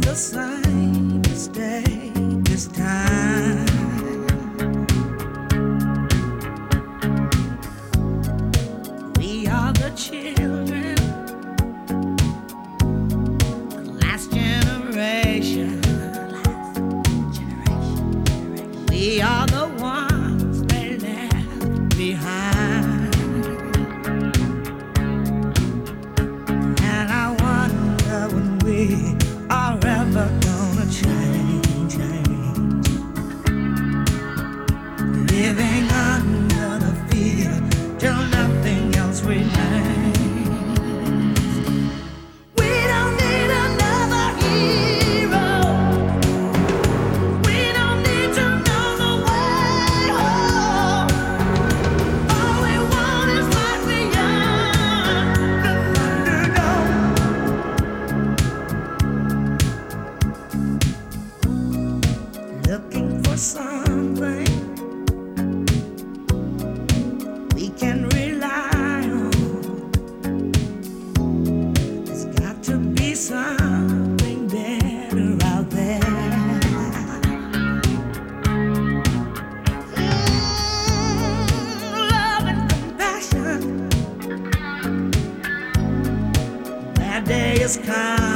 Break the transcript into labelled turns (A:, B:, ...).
A: the same mistake this time. We are the children, the last generation. We are the ones they left behind. And I wonder when we are ever gonna change. Living under the fear till nothing else remains. We don't need another hero. We don't need to know the way home. All we want is life beyond the Thunderdome. Looking for something we can rely on. There's got to be something better out there. Love and compassion. That day is coming.